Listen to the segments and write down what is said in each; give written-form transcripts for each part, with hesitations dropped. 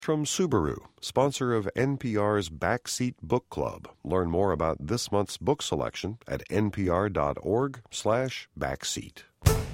From Subaru, sponsor of NPR's Backseat Book Club. Learn more about this month's book selection at npr.org/backseat.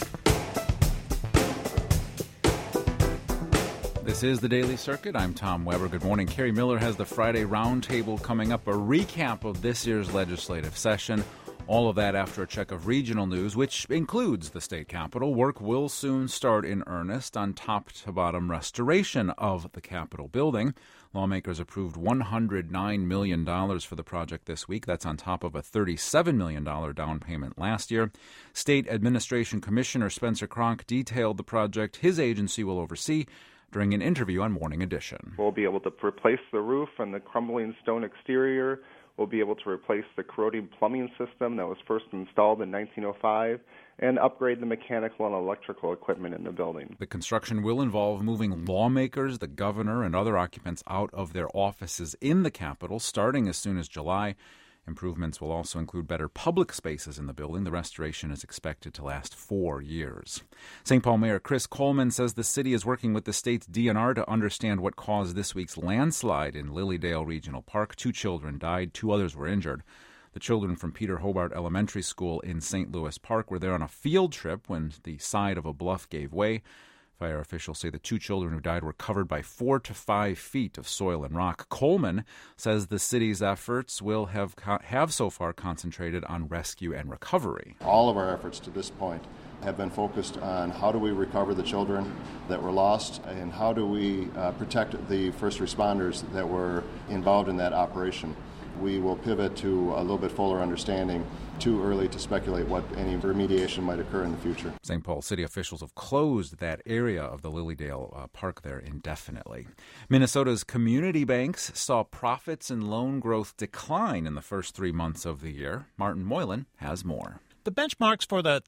This is the Daily Circuit. I'm Tom Weber. Good morning. Kerry Miller has the Friday Roundtable coming up, a recap of this year's legislative session. All of that after a check of regional news, which includes the state capitol. Work will soon start in earnest on top-to-bottom restoration of the Capitol building. Lawmakers approved $109 million for the project this week. That's on top of a $37 million down payment last year. State Administration Commissioner Spencer Cronk detailed the project his agency will oversee during an interview on Morning Edition. We'll be able to replace the roof and the crumbling stone exterior. We'll be able to replace the corroding plumbing system that was first installed in 1905 and upgrade the mechanical and electrical equipment in the building. The construction will involve moving lawmakers, the governor, and other occupants out of their offices in the Capitol starting as soon as July. Improvements will also include better public spaces in the building. The restoration is expected to last 4 years. St. Paul Mayor Chris Coleman says the city is working with the state's DNR to understand what caused this week's landslide in Lilydale Regional Park. 2 children died, 2 others were injured. The children from Peter Hobart Elementary School in St. Louis Park were there on a field trip when the side of a bluff gave way. Fire officials say the 2 children who died were covered by 4 to 5 feet of soil and rock. Coleman says the city's efforts will have so far concentrated on rescue and recovery. All of our efforts to this point have been focused on how do we recover the children that were lost and how do we protect the first responders that were involved in that operation. We will pivot to a little bit fuller understanding. Too early to speculate what any remediation might occur in the future. St. Paul city officials have closed that area of the Lilydale Park there indefinitely. Minnesota's community banks saw profits and loan growth decline in the first 3 months of the year. Martin Moylan has more. The benchmarks for the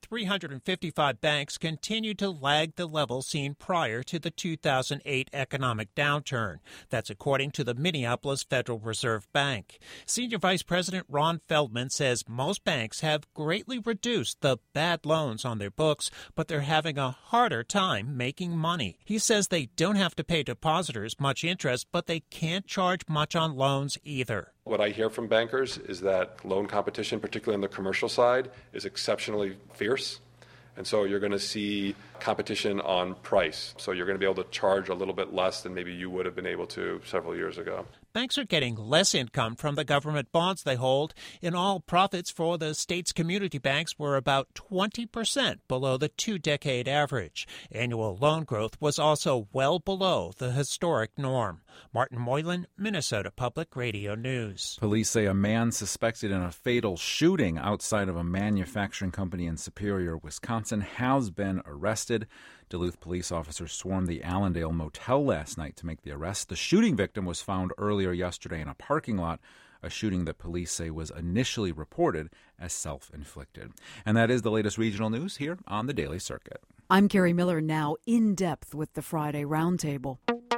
355 banks continue to lag the level seen prior to the 2008 economic downturn. That's according to the Minneapolis Federal Reserve Bank. Senior Vice President Ron Feldman says most banks have greatly reduced the bad loans on their books, but they're having a harder time making money. He says they don't have to pay depositors much interest, but they can't charge much on loans either. What I hear from bankers is that loan competition, particularly on the commercial side, is exceptionally fierce. And so you're going to see competition on price. So you're going to be able to charge a little bit less than maybe you would have been able to several years ago. Banks are getting less income from the government bonds they hold. In all, profits for the state's community banks were about 20% below the 2-decade average. Annual loan growth was also well below the historic norm. Martin Moylan, Minnesota Public Radio News. Police say a man suspected in a fatal shooting outside of a manufacturing company in Superior, Wisconsin, has been arrested. Duluth police officers swarmed the Allendale Motel last night to make the arrest. The shooting victim was found earlier yesterday in a parking lot, a shooting that police say was initially reported as self-inflicted. And that is the latest regional news here on the Daily Circuit. I'm Kerry Miller, now in depth with the Friday Roundtable.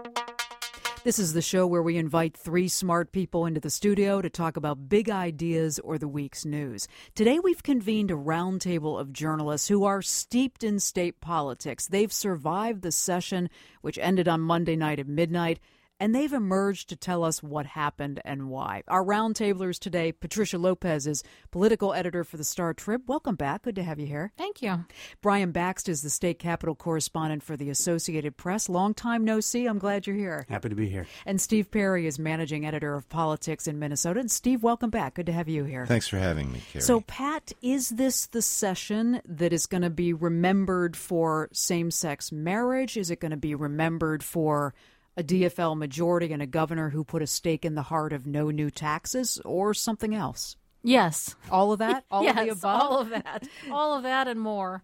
This is the show where we invite 3 smart people into the studio to talk about big ideas or the week's news. Today we've convened a roundtable of journalists who are steeped in state politics. They've survived the session, which ended on Monday night at midnight, and they've emerged to tell us what happened and why. Our roundtablers today, Patricia Lopez is political editor for the Star Trib. Welcome back. Good to have you here. Thank you. Brian Bakst is the state capitol correspondent for the Associated Press. Long time no see. I'm glad you're here. Happy to be here. And Steve Perry is managing editor of politics in Minnesota. And Steve, welcome back. Good to have you here. Thanks for having me, Kerry. So, Pat, is this the session that is going to be remembered for same-sex marriage? Is it going to be remembered for a DFL majority and a governor who put a stake in the heart of no new taxes, or something else? Yes. All of that? All yes, of the above? all of that. All of that and more.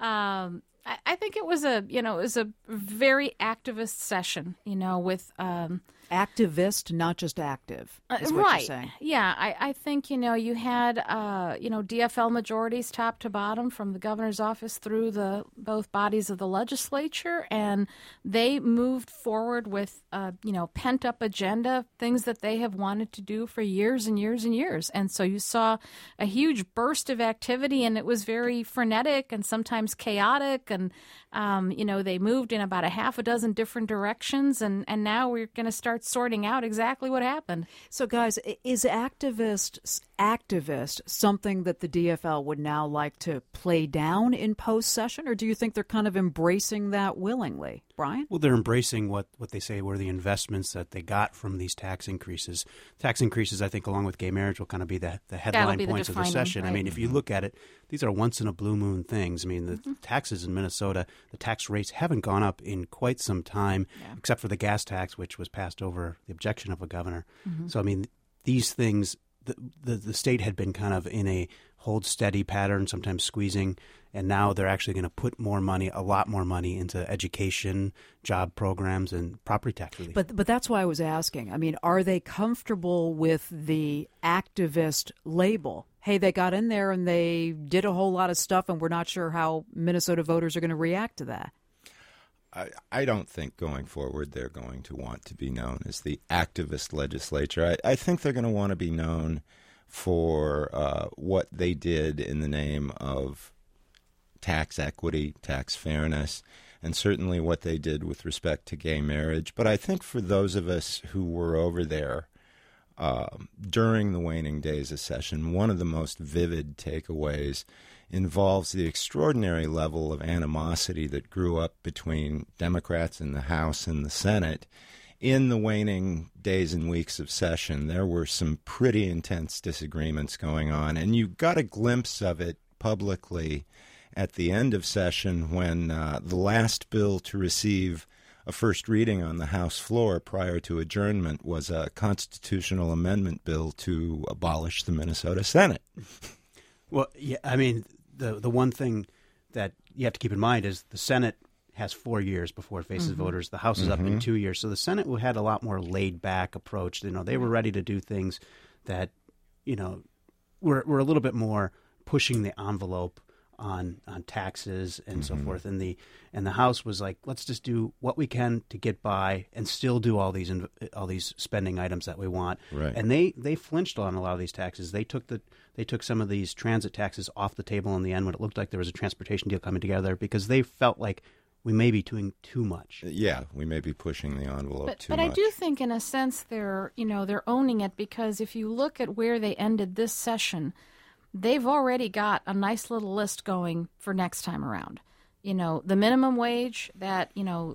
I think it was a very activist session, with activist, not just active, is what right. you're saying. Yeah, I think, you had, DFL majorities top to bottom from the governor's office through both bodies of the legislature, and they moved forward with, pent-up agenda, things that they have wanted to do for years and years and years. And so you saw a huge burst of activity, and it was very frenetic and sometimes chaotic, and they moved in about a half a dozen different directions, and now we're going to start sorting out exactly what happened. So, guys, is activist something that the DFL would now like to play down in post-session, or do you think they're kind of embracing that willingly? Brian? Well, they're embracing what they say were the investments that they got from these tax increases. Tax increases, I think, along with gay marriage, will kind of be the headline points of the session. Right. I mean, if you look at it, these are once-in-a-blue-moon things. I mean, the taxes in Minnesota, the tax rates haven't gone up in quite some time, except for the gas tax, which was passed over the objection of a governor. So, I mean, these things, the state had been kind of in a hold steady pattern, sometimes squeezing, and now they're actually going to put a lot more money into education, job programs, and property tax relief. But that's why I was asking. I mean, are they comfortable with the activist label? Hey, they got in there and they did a whole lot of stuff, and we're not sure how Minnesota voters are going to react to that. I don't think going forward they're going to want to be known as the activist legislature. I think they're going to want to be known for what they did in the name of tax equity, tax fairness, and certainly what they did with respect to gay marriage. But I think for those of us who were over there during the waning days of session, one of the most vivid takeaways involves the extraordinary level of animosity that grew up between Democrats in the House and the Senate. In the waning days and weeks of session, there were some pretty intense disagreements going on, and you got a glimpse of it publicly at the end of session when the last bill to receive a first reading on the House floor prior to adjournment was a constitutional amendment bill to abolish the Minnesota Senate. Well, yeah, I mean, the one thing that you have to keep in mind is the Senate has 4 years before it faces voters. The House is up in 2 years. So the Senate had a lot more laid-back approach. They were ready to do things that, were a little bit more pushing the envelope on taxes and so forth. And the House was like, let's just do what we can to get by and still do all these spending items that we want. Right. And they flinched on a lot of these taxes. They took some of these transit taxes off the table in the end when it looked like there was a transportation deal coming together because they felt like we may be doing too much. Yeah, we may be pushing the envelope too much. But I do think, in a sense, they're owning it, because if you look at where they ended this session, they've already got a nice little list going for next time around. The minimum wage that,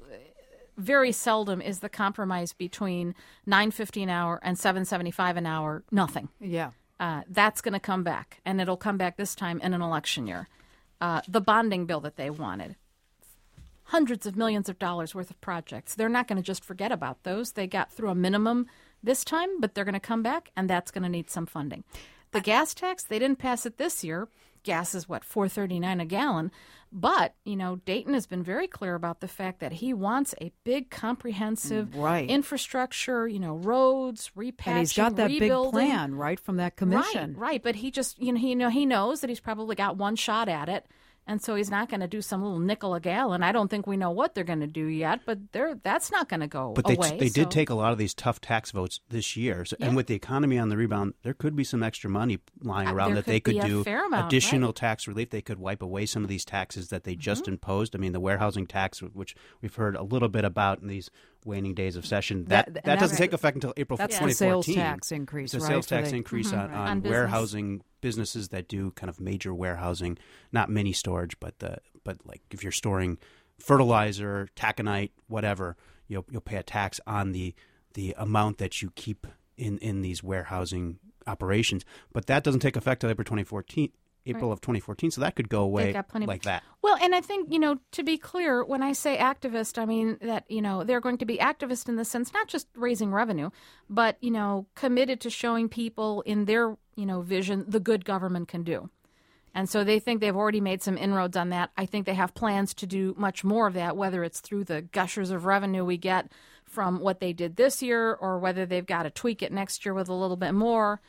very seldom is the compromise between $9.50 an hour and $7.75 an hour. Nothing. Yeah. That's going to come back, and it'll come back this time in an election year. The bonding bill that they wanted. Hundreds of millions of dollars worth of projects. They're not going to just forget about those. They got through a minimum this time, but they're going to come back, and that's going to need some funding. The gas tax, they didn't pass it this year. Gas is, $4.39 a gallon. But, Dayton has been very clear about the fact that he wants a big, comprehensive infrastructure, roads, repatching, and he's got that rebuilding. big plan, right, from that commission. Right. But he just, he knows that he's probably got one shot at it. And so he's not going to do some little nickel a gallon. I don't think we know what they're going to do yet, but that's not going to go away. But they did take a lot of these tough tax votes this year. So, and with the economy on the rebound, there could be some extra money lying around that they could do additional tax relief. They could wipe away some of these taxes that they just imposed. I mean, the warehousing tax, which we've heard a little bit about in these waning days of session, that doesn't take effect until April 2014. That's the sales tax increase, the sales tax increase on warehousing businesses that do kind of major warehousing, not mini storage, but like if you're storing fertilizer, taconite, whatever, you'll pay a tax on the amount that you keep in these warehousing operations. But that doesn't take effect until April of 2014, so that could go away like that. Well, and I think, to be clear, when I say activist, I mean that, they're going to be activist in the sense not just raising revenue, but, committed to showing people in their, vision the good government can do. And so they think they've already made some inroads on that. I think they have plans to do much more of that, whether it's through the gushers of revenue we get from what they did this year or whether they've got to tweak it next year with a little bit more.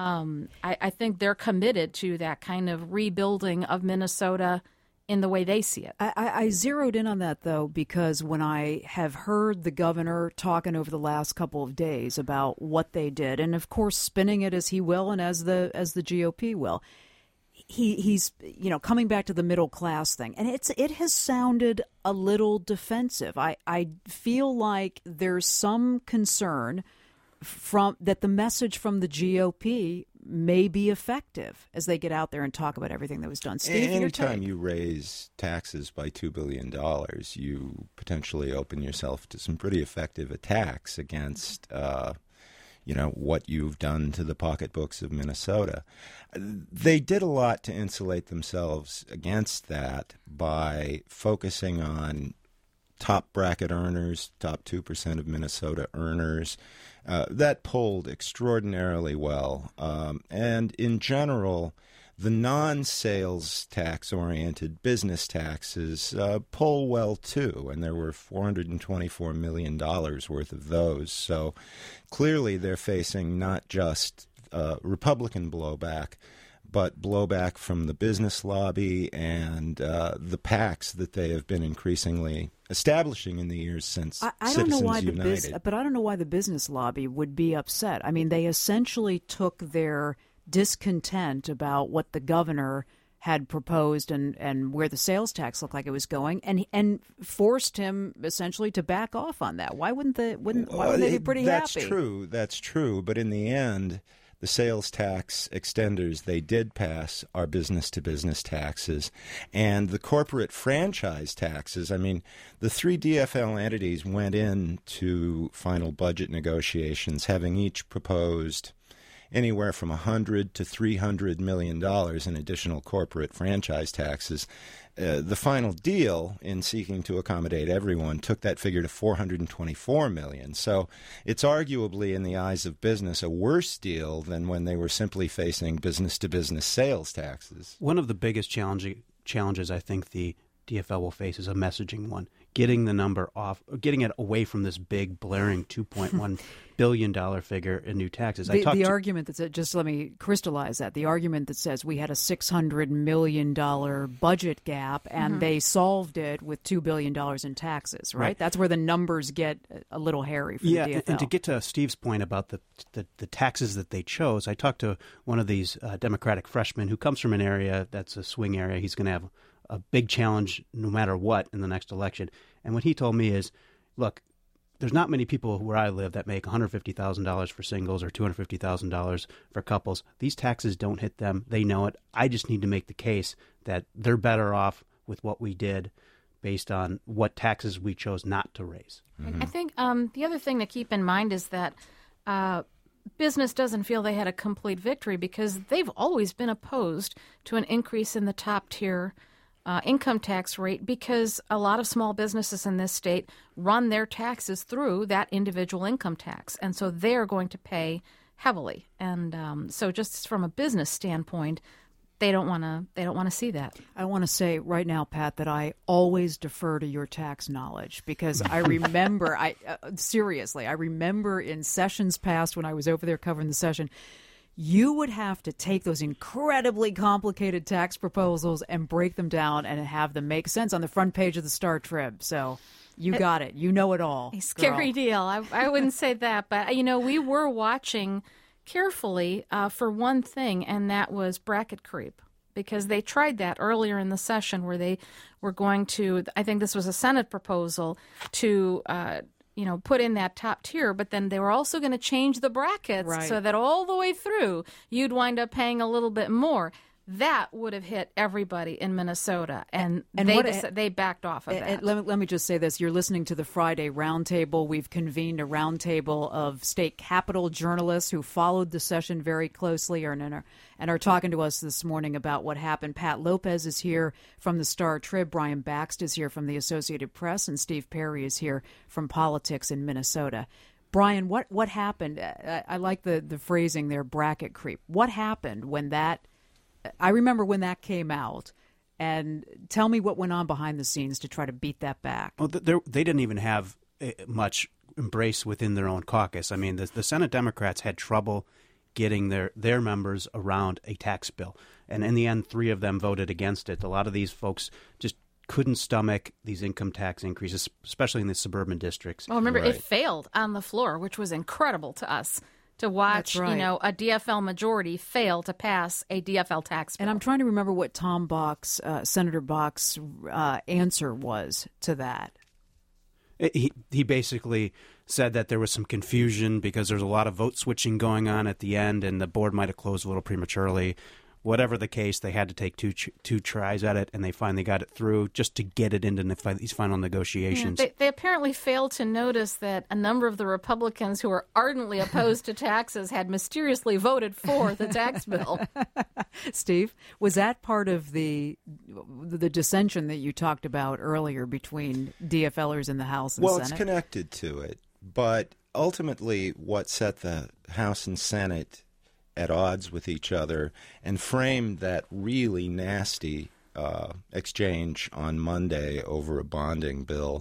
I think they're committed to that kind of rebuilding of Minnesota in the way they see it. I zeroed in on that, though, because when I have heard the governor talking over the last couple of days about what they did, and of course spinning it as he will and as the GOP will, he's coming back to the middle class thing, and it has sounded a little defensive. I feel like there's some concern that the message from the GOP may be effective as they get out there and talk about everything that was done. Steve, anytime you raise taxes by $2 billion, you potentially open yourself to some pretty effective attacks against what you've done to the pocketbooks of Minnesota. They did a lot to insulate themselves against that by focusing on top bracket earners, top 2% of Minnesota earners. That polled extraordinarily well. And in general, the non-sales tax-oriented business taxes poll well, too, and there were $424 million worth of those. So clearly they're facing not just Republican blowback, but blowback from the business lobby and the PACs that they have been increasingly establishing in the years since Citizens United. But I don't know why the business lobby would be upset. I mean, they essentially took their discontent about what the governor had proposed and where the sales tax looked like it was going, and forced him essentially to back off on that. Why wouldn't they be pretty happy? That's true. But in the end, the sales tax extenders they did pass are business-to-business taxes. And the corporate franchise taxes, I mean, the three DFL entities went into final budget negotiations having each proposed anywhere from $100 to $300 million in additional corporate franchise taxes. The final deal, in seeking to accommodate everyone, took that figure to $424 million. So it's arguably, in the eyes of business, a worse deal than when they were simply facing business-to-business sales taxes. One of the biggest challenges I think the DFL will face is a messaging one. Getting the number off, getting it away from this big, blaring $2.1 billion figure in new taxes. The argument that says, just let me crystallize that, the argument that says we had a $600 million budget gap and they solved it with $2 billion in taxes, right? That's where the numbers get a little hairy for the DFL. And to get to Steve's point about the taxes that they chose, I talked to one of these Democratic freshmen who comes from an area that's a swing area. He's going to have a big challenge no matter what in the next election. And what he told me is, look, there's not many people where I live that make $150,000 for singles or $250,000 for couples. These taxes don't hit them. They know it. I just need to make the case that they're better off with what we did based on what taxes we chose not to raise. Mm-hmm. I think the other thing to keep in mind is that business doesn't feel they had a complete victory because they've always been opposed to an increase in the top tier income tax rate because a lot of small businesses in this state run their taxes through that individual income tax, and so they're going to pay heavily. And so, just from a business standpoint, they don't want to see that. I want to say right now, Pat, that I always defer to your tax knowledge because I remember, seriously, I remember in sessions past when I was over there covering the session. You would have to take those incredibly complicated tax proposals and break them down and have them make sense on the front page of the Star Trib. So you got it. You know it all. A scary deal. I wouldn't say that. But, we were watching carefully for one thing, and that was bracket creep. Because they tried that earlier in the session where they were going to, I think this was a Senate proposal, to put in that top tier, but then they were also going to change the brackets so that all the way through you'd wind up paying a little bit more. That would have hit everybody in Minnesota, and they backed off of that. Let me just say this. You're listening to the Friday Roundtable. We've convened a roundtable of state capitol journalists who followed the session very closely and are talking to us this morning about what happened. Pat Lopez is here from the Star Trib. Brian Baxt is here from the Associated Press, and Steve Perry is here from Politics in Minnesota. Brian, what happened? I like the phrasing there, bracket creep. What happened when that... I remember when that came out, and tell me what went on behind the scenes to try to beat that back. Well, they didn't even have much embrace within their own caucus. I mean, the Senate Democrats had trouble getting their members around a tax bill, and in the end, 3 of them voted against it. A lot of these folks just couldn't stomach these income tax increases, especially in the suburban districts. Oh, remember, it failed on the floor, which was incredible to us. to watch, right. A DFL majority fail to pass a DFL tax bill. And I'm trying to remember what Tom Bock's, Senator Bock's answer was to that. He basically said that there was some confusion because there's a lot of vote switching going on at the end, and the board might have closed a little prematurely. Whatever the case, they had to take two tries at it, and they finally got it through just to get it into these final negotiations. Yeah, they apparently failed to notice that a number of the Republicans who are ardently opposed to taxes had mysteriously voted for the tax bill. Steve, was that part of the dissension that you talked about earlier between DFLers in the House and Senate? Well, it's connected to it, but ultimately what set the House and Senate at odds with each other and framed that really nasty exchange on Monday over a bonding bill,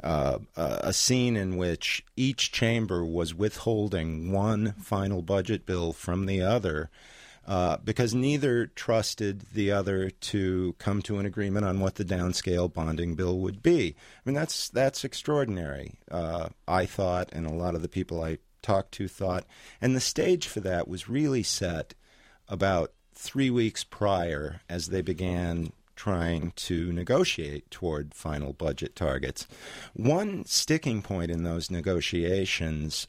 a scene in which each chamber was withholding one final budget bill from the other because neither trusted the other to come to an agreement on what the downscale bonding bill would be. I mean, that's extraordinary, I thought, and a lot of the people I talked to thought. And the stage for that was really set about 3 weeks prior as they began trying to negotiate toward final budget targets. One sticking point in those negotiations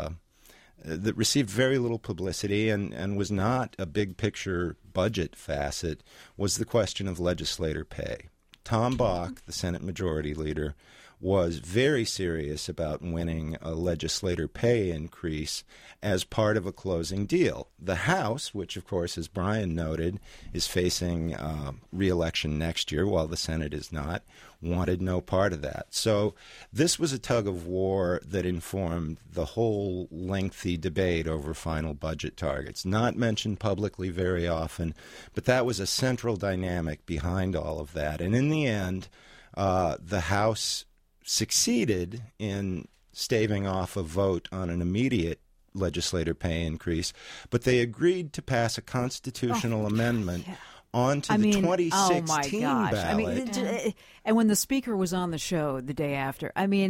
that received very little publicity and was not a big picture budget facet was the question of legislator pay. Tom Bock, the Senate Majority Leader, was very serious about winning a legislator pay increase as part of a closing deal. The House, which, of course, as Brian noted, is facing re-election next year while the Senate is not, wanted no part of that. So this was a tug of war that informed the whole lengthy debate over final budget targets. Not mentioned publicly very often, but that was a central dynamic behind all of that. And in the end, the House succeeded in staving off a vote on an immediate legislator pay increase, but they agreed to pass a constitutional amendment onto the 2016 ballot. And when the speaker was on the show the day after,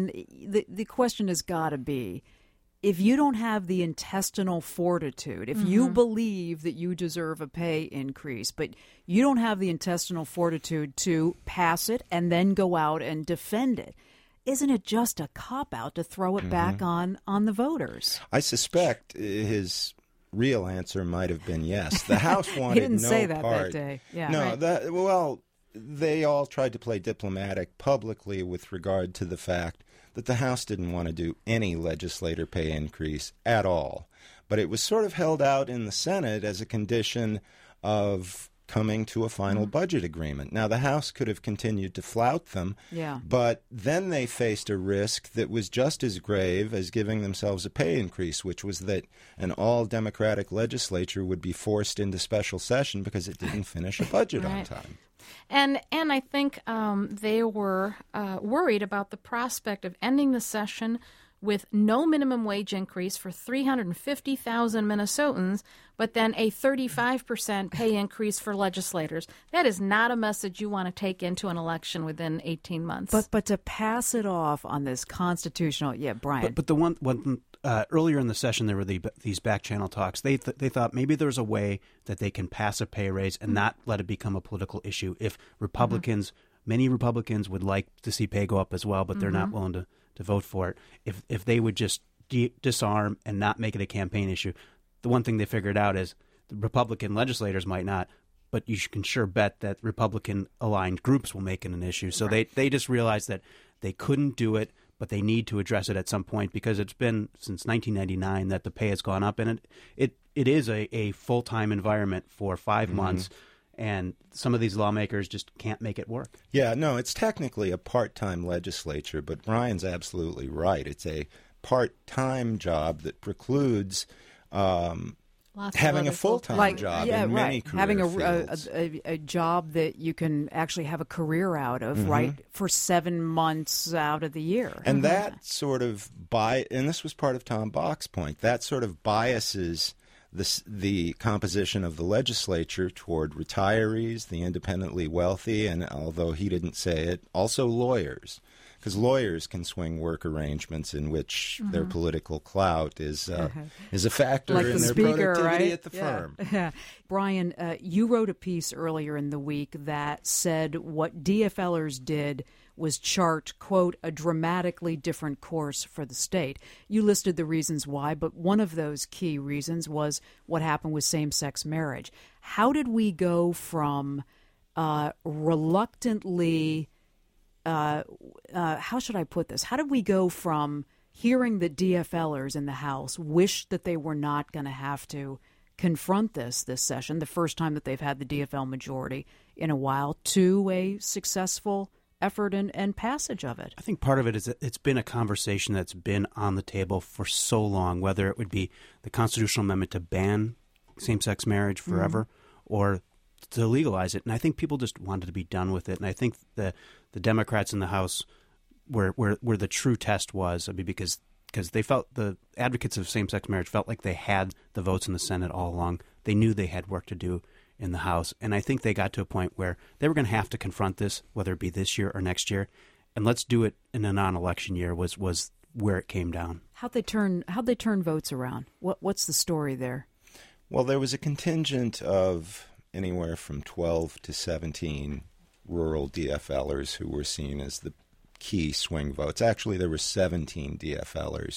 the question has got to be, if you don't have the intestinal fortitude, if you believe that you deserve a pay increase, but you don't have the intestinal fortitude to pass it and then go out and defend it, isn't it just a cop-out to throw it back on the voters? I suspect his real answer might have been yes. The House wanted he didn't no say that part. that day. Yeah. No, they all tried to play diplomatic publicly with regard to the fact that the House didn't want to do any legislator pay increase at all. But it was sort of held out in the Senate as a condition of coming to a final budget agreement. Now, the House could have continued to flout them, but then they faced a risk that was just as grave as giving themselves a pay increase, which was that an all-Democratic legislature would be forced into special session because it didn't finish a budget on time. And I think they were worried about the prospect of ending the session with no minimum wage increase for 350,000 Minnesotans, but then a 35% pay increase for legislators. That is not a message you want to take into an election within 18 months. But to pass it off on this constitutional, Brian. But the one earlier in the session, there were these back channel talks. They thought maybe there's a way that they can pass a pay raise and not let it become a political issue. If Republicans, many Republicans would like to see pay go up as well, but they're not willing to vote for it. If they would just disarm and not make it a campaign issue, the one thing they figured out is the Republican legislators might not, but you can sure bet that Republican-aligned groups will make it an issue. So they just realized that they couldn't do it, but they need to address it at some point because it's been since 1999 that the pay has gone up, and it is a full-time environment for 5 months. And some of these lawmakers just can't make it work. Yeah, no, it's technically a part-time legislature, but Brian's absolutely right. It's a part-time job that precludes having a full-time job in many career having fields. a job that you can actually have a career out of, for 7 months out of the year. And that sort of and this was part of Tom Bock's point, that sort of biases the composition of the legislature toward retirees, the independently wealthy, and although he didn't say it, also lawyers. because lawyers can swing work arrangements in which their political clout is a factor like in the their speaker, productivity right? at the firm. Yeah. Brian, you wrote a piece earlier in the week that said what DFLers did was chart, quote, a dramatically different course for the state. You listed the reasons why, but one of those key reasons was what happened with same-sex marriage. How did we go from reluctantly, how should I put this? How did we go from hearing that DFLers in the House wish that they were not going to have to confront this session, the first time that they've had the DFL majority in a while, to a successful effort and passage of it? I think part of it is that it's been a conversation that's been on the table for so long, whether it would be the constitutional amendment to ban same-sex marriage forever or to legalize it. And I think people just wanted to be done with it. And I think the Democrats in the House where the true test was, because they felt, the advocates of same-sex marriage felt like they had the votes in the Senate all along. They knew they had work to do in the House. And I think they got to a point where they were going to have to confront this, whether it be this year or next year. And let's do it in a non-election year was where it came down. How'd they turn votes around? What's the story there? Well, there was a contingent of anywhere from 12 to 17 rural DFLers who were seen as the key swing votes. Actually, there were 17 DFLers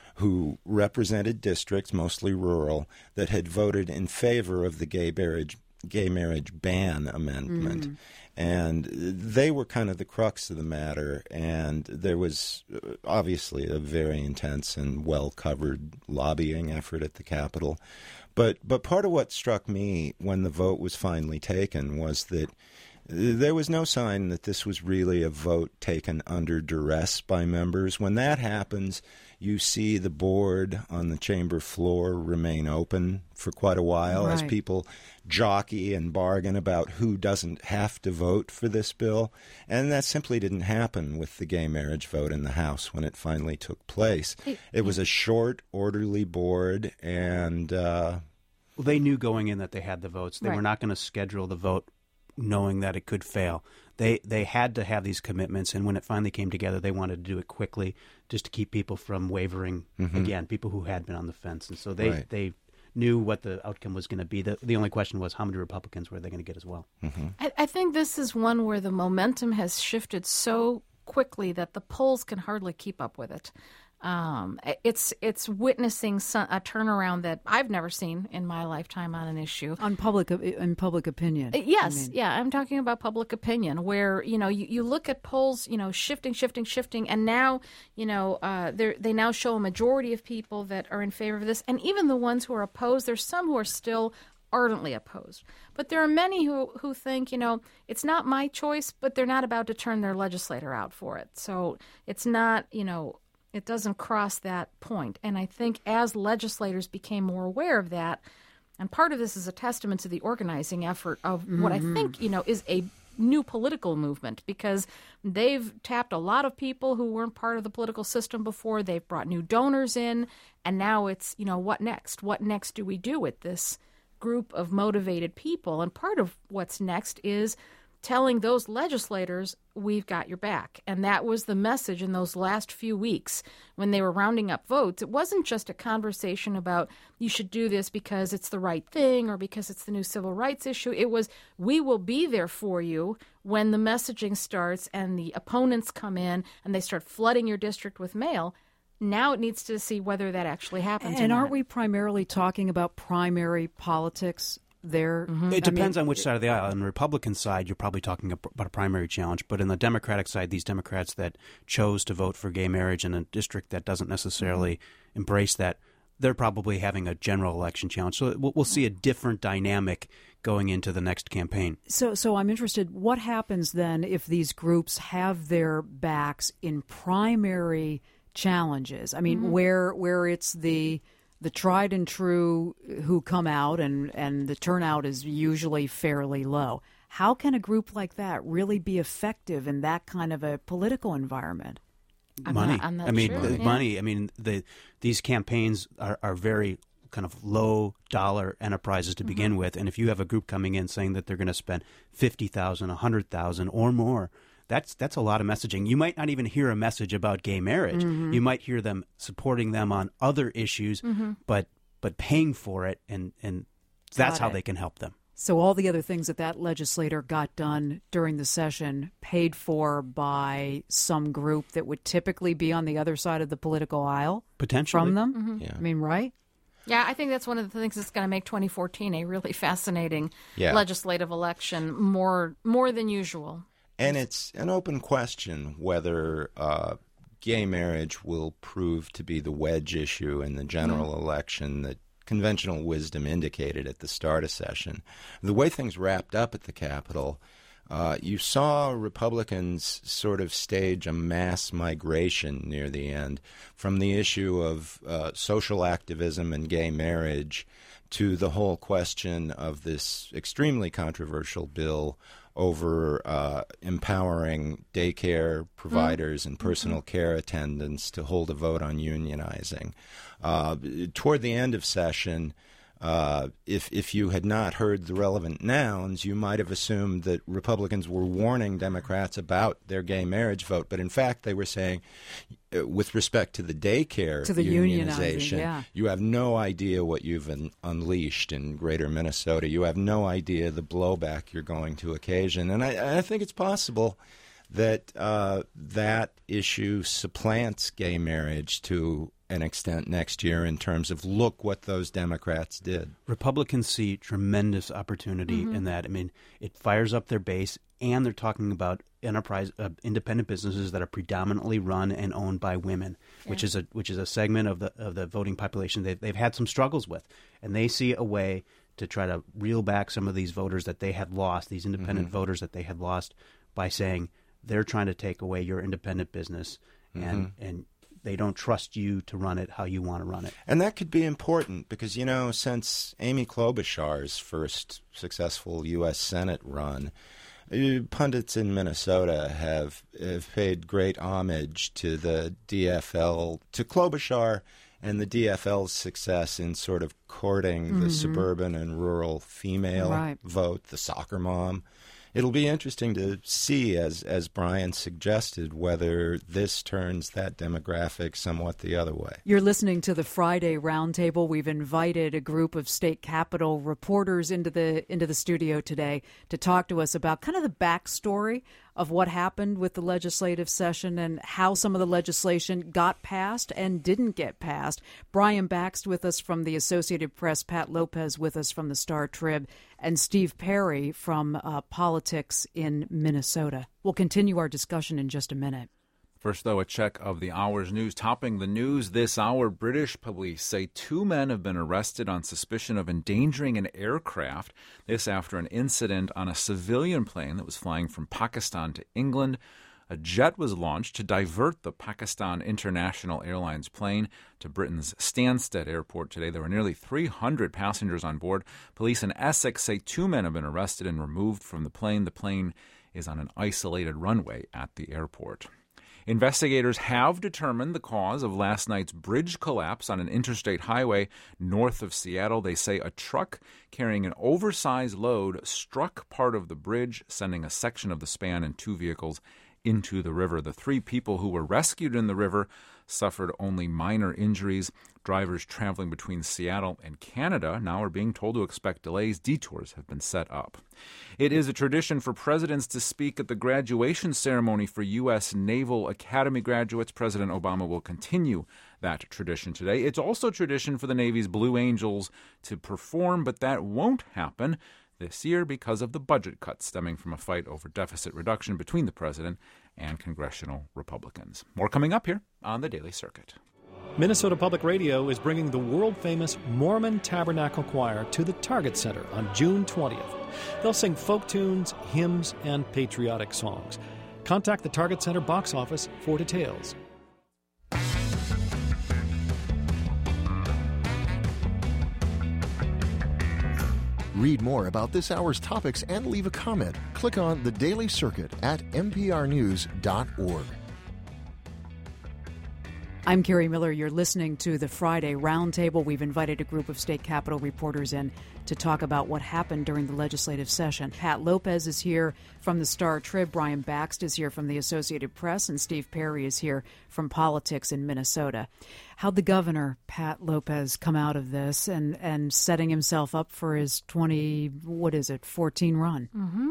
who represented districts, mostly rural, that had voted in favor of the gay marriage ban amendment. And they were kind of the crux of the matter. And there was obviously a very intense and well-covered lobbying effort at the Capitol. But part of what struck me when the vote was finally taken was that there was no sign that this was really a vote taken under duress by members. When that happens, you see the board on the chamber floor remain open for quite a while as people jockey and bargain about who doesn't have to vote for this bill. And that simply didn't happen with the gay marriage vote in the House when it finally took place. It was a short, orderly board, and well, they knew going in that they had the votes. They were not going to schedule the vote knowing that it could fail. They had to have these commitments, and when it finally came together, they wanted to do it quickly just to keep people from wavering again, people who had been on the fence. And so they knew what the outcome was going to be. The only question was how many Republicans were they going to get as well. I think this is one where the momentum has shifted so quickly that the polls can hardly keep up with it. It's witnessing a turnaround that I've never seen in my lifetime on an issue. In public opinion. Yes, I'm talking about public opinion, where you look at polls, shifting, and now they now show a majority of people that are in favor of this, and even the ones who are opposed. There's some who are still ardently opposed, but there are many who think it's not my choice, but they're not about to turn their legislator out for it. So it's not it doesn't cross that point. And I think as legislators became more aware of that, and part of this is a testament to the organizing effort of what I think, is a new political movement, because they've tapped a lot of people who weren't part of the political system before. They've brought new donors in, and now it's, what next? What next do we do with this group of motivated people? And part of what's next is telling those legislators, we've got your back. And that was the message in those last few weeks when they were rounding up votes. It wasn't just a conversation about you should do this because it's the right thing or because it's the new civil rights issue. It was, we will be there for you when the messaging starts and the opponents come in and they start flooding your district with mail. Now it needs to see whether that actually happens. And aren't we primarily talking about primary politics there? It depends on which side of the aisle. On the Republican side, you're probably talking about a primary challenge. But in the Democratic side, these Democrats that chose to vote for gay marriage in a district that doesn't necessarily embrace that, they're probably having a general election challenge. So we'll see a different dynamic going into the next campaign. So I'm interested, what happens then if these groups have their backs in primary challenges? I mean, where it's the tried and true who come out and the turnout is usually fairly low. How can a group like that really be effective in that kind of a political environment? Money. Money. I mean, these campaigns are very kind of low dollar enterprises to begin with. And if you have a group coming in saying that they're going to spend $50,000, $100,000 or more, that's a lot of messaging. You might not even hear a message about gay marriage. Mm-hmm. You might hear them supporting them on other issues, mm-hmm. but paying for it, and that's how they can help them. So all the other things that legislator got done during the session paid for by some group that would typically be on the other side of the political aisle? Potentially. From them? Mm-hmm. Yeah. I mean, right? Yeah, I think that's one of the things that's going to make 2014 a really fascinating legislative election, more than usual. And it's an open question whether gay marriage will prove to be the wedge issue in the general election that conventional wisdom indicated at the start of session. The way things wrapped up at the Capitol, you saw Republicans sort of stage a mass migration near the end from the issue of social activism and gay marriage to the whole question of this extremely controversial bill over empowering daycare providers and personal care attendants to hold a vote on unionizing. Toward the end of session, if you had not heard the relevant nouns, you might have assumed that Republicans were warning Democrats about their gay marriage vote. But in fact, they were saying, with respect to the daycare unionization, you have no idea what you've unleashed in greater Minnesota. You have no idea the blowback you're going to occasion. And I think it's possible that that issue supplants gay marriage to an extent next year in terms of look what those Democrats did. Republicans see tremendous opportunity in that. I mean, it fires up their base, and they're talking about independent businesses that are predominantly run and owned by women, which is a segment of the voting population they've had some struggles with, and they see a way to try to reel back some of these voters that they had lost, these independent voters that they had lost, by saying they're trying to take away your independent business and they don't trust you to run it how you want to run it. And that could be important because, you know, since Amy Klobuchar's first successful U.S. Senate run, pundits in Minnesota have paid great homage to the DFL, to Klobuchar and the DFL's success in sort of courting the suburban and rural female vote, the soccer mom. It'll be interesting to see, as Brian suggested, whether this turns that demographic somewhat the other way. You're listening to the Friday Roundtable. We've invited a group of state capitol reporters into the studio today to talk to us about kind of the backstory of what happened with the legislative session and how some of the legislation got passed and didn't get passed. Brian Bakst with us from the Associated Press, Pat Lopez with us from the Star-Trib, and Steve Perry from Politics in Minnesota. We'll continue our discussion in just a minute. First, though, a check of the hour's news. Topping the news this hour, British police say 2 men have been arrested on suspicion of endangering an aircraft. This after an incident on a civilian plane that was flying from Pakistan to England. A jet was launched to divert the Pakistan International Airlines plane to Britain's Stansted Airport today. There were nearly 300 passengers on board. Police in Essex say 2 men have been arrested and removed from the plane. The plane is on an isolated runway at the airport. Investigators have determined the cause of last night's bridge collapse on an interstate highway north of Seattle. They say a truck carrying an oversized load struck part of the bridge, sending a section of the span and 2 vehicles into the river. The 3 people who were rescued in the river suffered only minor injuries. Drivers traveling between Seattle and Canada now are being told to expect delays. Detours have been set up. It is a tradition for presidents to speak at the graduation ceremony for U.S. Naval Academy graduates. President Obama will continue that tradition today. It's also tradition for the Navy's Blue Angels to perform, but that won't happen this year because of the budget cuts stemming from a fight over deficit reduction between the president and congressional Republicans. More coming up here on the Daily Circuit. Minnesota Public Radio is bringing the world-famous Mormon Tabernacle Choir to the Target Center on June 20th. They'll sing folk tunes, hymns, and patriotic songs. Contact the Target Center box office for details. Read more about this hour's topics and leave a comment. Click on The Daily Circuit at mprnews.org. I'm Carrie Miller. You're listening to the Friday Roundtable. We've invited a group of state capitol reporters in to talk about what happened during the legislative session. Pat Lopez is here from the Star-Trib. Brian Bakst is here from the Associated Press. And Steve Perry is here from Politics in Minnesota. How'd the governor, Pat Lopez, come out of this and setting himself up for his 14 run? Mm-hmm.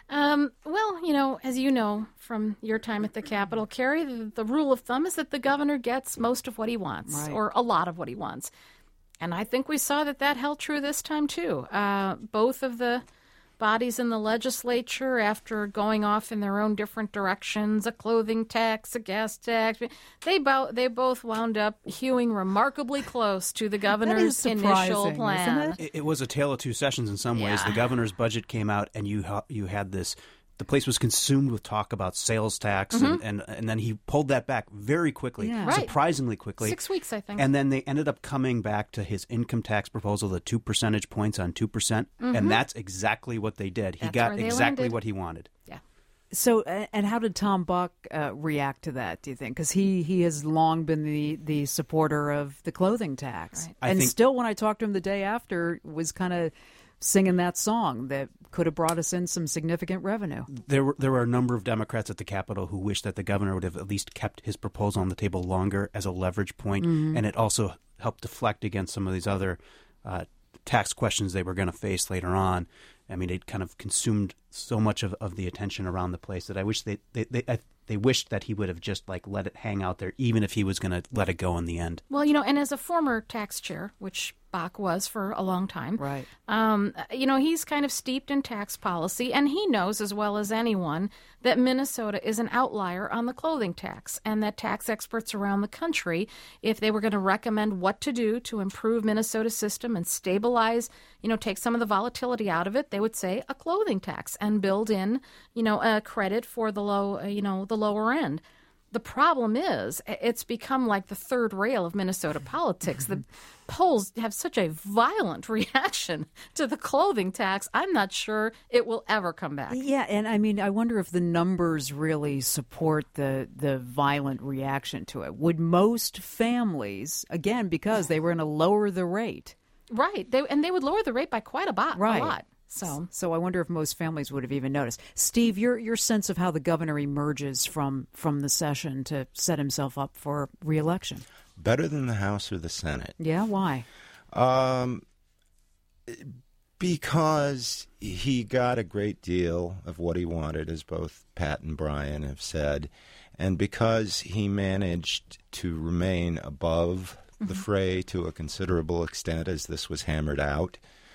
Well, as you know from your time at the Capitol, Carrie, the rule of thumb is that the governor gets most of what he wants, right, or a lot of what he wants. And I think we saw that held true this time, too. Both of the bodies in the legislature, after going off in their own different directions, a clothing tax, a gas tax, they both wound up hewing remarkably close to the governor's initial plan. It was a tale of two sessions in some ways. The governor's budget came out, and you had this. The place was consumed with talk about sales tax, and then he pulled that back very quickly, surprisingly quickly. 6 weeks, I think. And then they ended up coming back to his income tax proposal, the 2 percentage points on 2%, and that's exactly what they did. He got exactly what he wanted. Yeah. So, and how did Tom Buck react to that, do you think? Because he has long been the supporter of the clothing tax. Right. And still, when I talked to him the day after, was kind of singing that song that could have brought us in some significant revenue. There were a number of Democrats at the Capitol who wished that the governor would have at least kept his proposal on the table longer as a leverage point, and it also helped deflect against some of these other tax questions they were going to face later on. I mean, it kind of consumed so much of the attention around the place that I wish they wished that he would have just let it hang out there, even if he was going to let it go in the end. Well, and as a former tax chair, which Bach was for a long time, right? He's kind of steeped in tax policy, and he knows as well as anyone that Minnesota is an outlier on the clothing tax, and that tax experts around the country, if they were going to recommend what to do to improve Minnesota's system and stabilize, take some of the volatility out of it, they would say a clothing tax and build in, a credit for the lower end. The problem is it's become like the third rail of Minnesota politics. The polls have such a violent reaction to the clothing tax. I'm not sure it will ever come back. Yeah, and I wonder if the numbers really support the violent reaction to it. Would most families, again, because they were going to lower the rate. Right, they would lower the rate by quite a lot. Right. A lot. So I wonder if most families would have even noticed. Steve, your sense of how the governor emerges from the session to set himself up for re-election? Better than the House or the Senate. Yeah, why? Because he got a great deal of what he wanted, as both Pat and Brian have said, and because he managed to remain above the fray to a considerable extent as this was hammered out.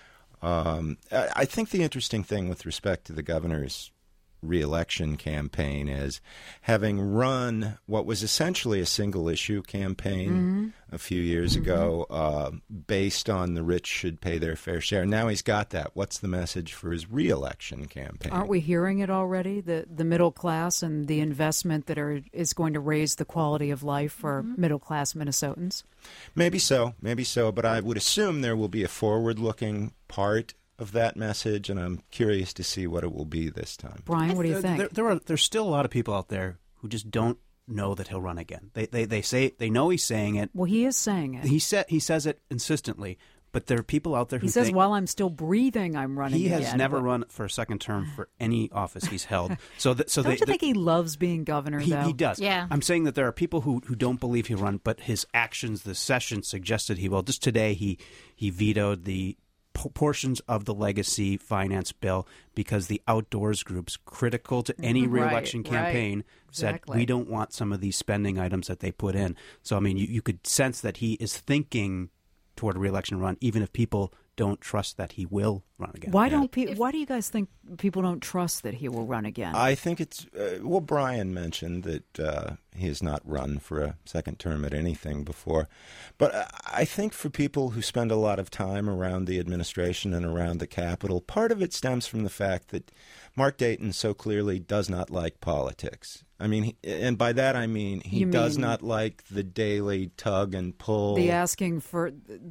I think the interesting thing with respect to the governor's re-election campaign is, having run what was essentially a single-issue campaign a few years ago based on the rich should pay their fair share. Now he's got that. What's the message for his re-election campaign? Aren't we hearing it already, the middle class and the investment that is going to raise the quality of life for middle-class Minnesotans? Maybe so, but I would assume there will be a forward-looking part of that message, and I'm curious to see what it will be this time. Brian, what do you think? There's still a lot of people out there who just don't know that he'll run again. They say they know he's saying it. Well, he is saying it. He says it insistently, but there are people out there who he says, think, while I'm still breathing, I'm running. He has never run for a second term for any office he's held. Don't you think he loves being governor? He does. Yeah. I'm saying that there are people who don't believe he'll run, but his actions this session suggested he will. Just today, he vetoed the portions of the legacy finance bill because the outdoors groups critical to any re-election campaign said, we don't want some of these spending items that they put in. So, I mean, you could sense that he is thinking toward a re-election run, even if people don't trust that he will run again. Why do you guys think people don't trust that he will run again? I think it's Brian mentioned that he has not run for a second term at anything before, but I think for people who spend a lot of time around the administration and around the Capitol, part of it stems from the fact that Mark Dayton so clearly does not like politics. I mean, and by that I mean he does not like the daily tug and pull, the asking for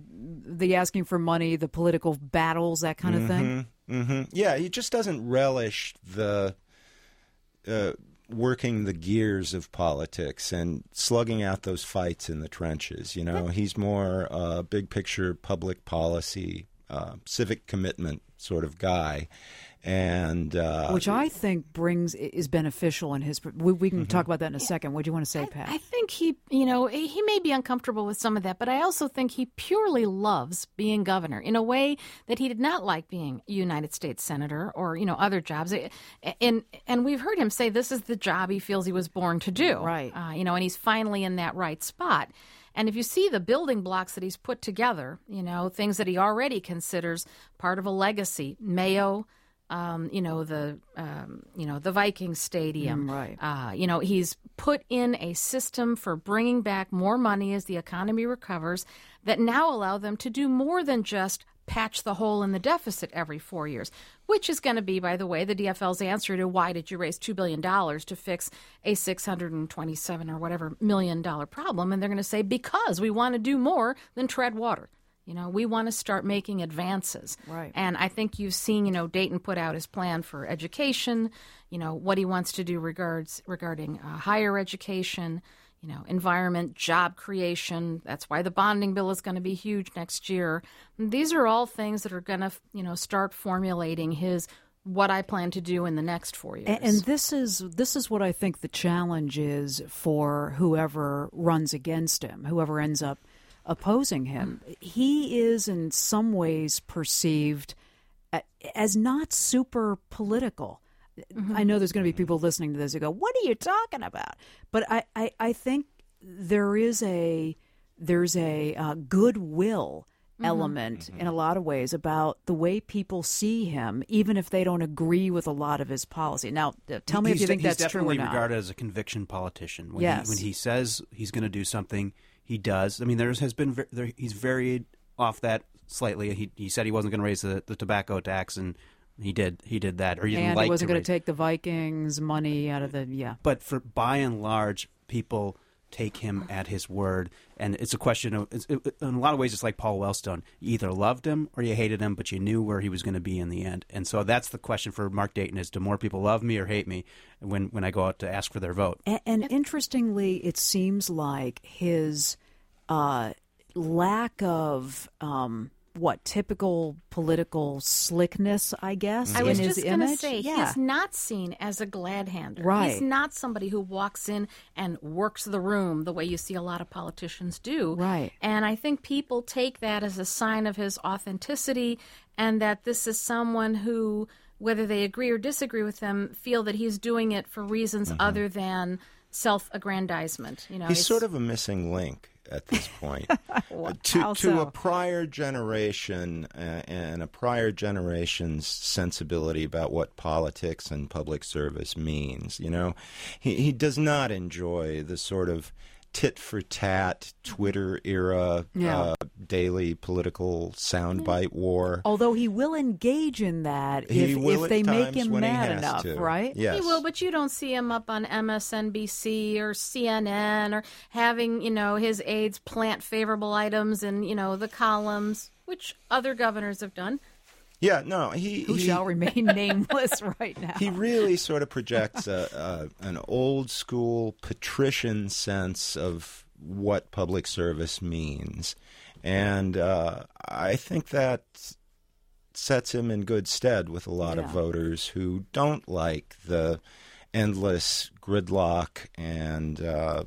money, the political battles, that kind of thing. Yeah, he just doesn't relish the working the gears of politics and slugging out those fights in the trenches. You know, he's more big picture public policy, civic commitment sort of guy. And which I think is beneficial in his. We can talk about that in a second. What do you want to say, Pat? I think he may be uncomfortable with some of that, but I also think he purely loves being governor in a way that he did not like being a United States senator or other jobs. And we've heard him say this is the job he feels he was born to do. Right. And he's finally in that right spot. And if you see the building blocks that he's put together, things that he already considers part of a legacy, Mayo. The Vikings Stadium. Right. He's put in a system for bringing back more money as the economy recovers that now allow them to do more than just patch the hole in the deficit every 4 years, which is going to be, by the way, the DFL's answer to why did you raise $2 billion to fix a $627 or whatever million problem. And they're going to say, because we want to do more than tread water. We want to start making advances. Right. And I think you've seen, Dayton put out his plan for education, what he wants to do regarding higher education, environment, job creation. That's why the bonding bill is going to be huge next year. And these are all things that are going to, start formulating what I plan to do in the next 4 years. And this is what I think the challenge is for whoever runs against him, whoever ends up opposing him. He is in some ways perceived as not super political. I know there's going to be people listening to this who go, what are you talking about? But I think there's a goodwill element in a lot of ways about the way people see him, even if they don't agree with a lot of his policy. Now, tell me if you think that's true or not. He's definitely regarded as a conviction politician. Yes. When he says he's going to do something, he does. I mean, he's varied off that slightly. He said he wasn't going to raise the tobacco tax, and he did that. Or he didn't he wasn't going to take the Vikings money out of the But by and large, people take him at his word, and it's a question of in a lot of ways it's like Paul Wellstone. You either loved him or you hated him, but you knew where he was going to be in the end. And so that's the question for Mark Dayton: is do more people love me or hate me when I go out to ask for their vote? And interestingly, it seems like his lack of typical political slickness, I guess, I was in his just going to say, Yeah. he's not seen as a glad-hander. Right. He's not somebody who walks in and works the room the way you see a lot of politicians do. Right. And I think people take that as a sign of his authenticity, and that this is someone who, whether they agree or disagree with him, feel that he's doing it for reasons other than self-aggrandizement. He's sort of a missing link at this point. To a prior generation and a prior generation's sensibility about what politics and public service means. He does not enjoy the sort of tit-for-tat Twitter era daily political soundbite war. Although he will engage in that if they make him mad enough, right? Yes. He will, but you don't see him up on MSNBC or CNN or having, his aides plant favorable items in, the columns, which other governors have done. Yeah, no, who shall remain nameless right now. He really sort of projects an old school patrician sense of what public service means, and I think that sets him in good stead with a lot of voters who don't like the endless gridlock and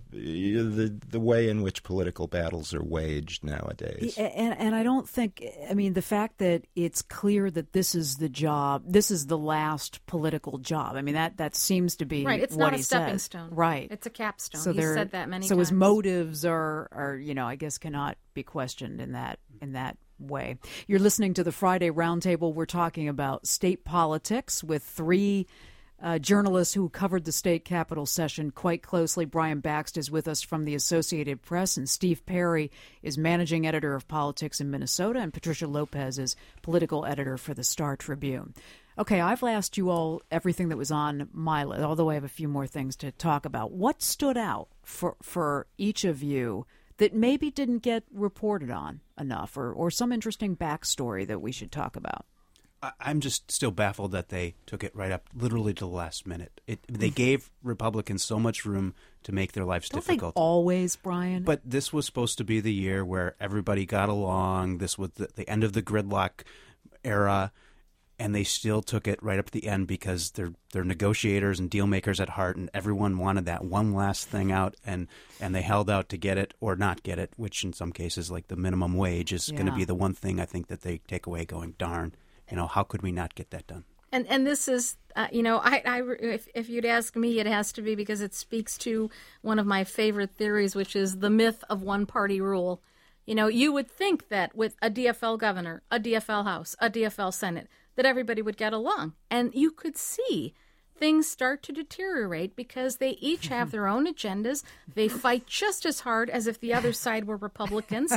the way in which political battles are waged nowadays. And I don't think, the fact that it's clear that this is the job, this is the last political job. That seems to be right. It's what not a stepping says. stone. Right. It's a capstone. So He's said that many times. So his motives are I guess cannot be questioned in that way. You're listening to the Friday Roundtable. We're talking about state politics with three journalists who covered the state capitol session quite closely. Brian Bakst is with us from the Associated Press, and Steve Perry is managing editor of politics in Minnesota, and Patricia Lopez is political editor for the Star Tribune. Okay, I've asked you all everything that was on my list, although I have a few more things to talk about. What stood out for each of you that maybe didn't get reported on enough, or some interesting backstory that we should talk about? I'm just still baffled that they took it right up literally to the last minute. They gave Republicans so much room to make their lives difficult. Don't they always, Brian? But this was supposed to be the year where everybody got along. This was the end of the gridlock era, and they still took it right up to the end because they're negotiators and deal makers at heart, and everyone wanted that one last thing out, and they held out to get it or not get it, which in some cases, like the minimum wage, is going to be the one thing I think that they take away going, darn. How could we not get that done? And this is, if you'd ask me, it has to be because it speaks to one of my favorite theories, which is the myth of one-party rule. You would think that with a DFL governor, a DFL House, a DFL Senate, that everybody would get along. And you could see things start to deteriorate because they each have their own agendas. They fight just as hard as if the other side were Republicans.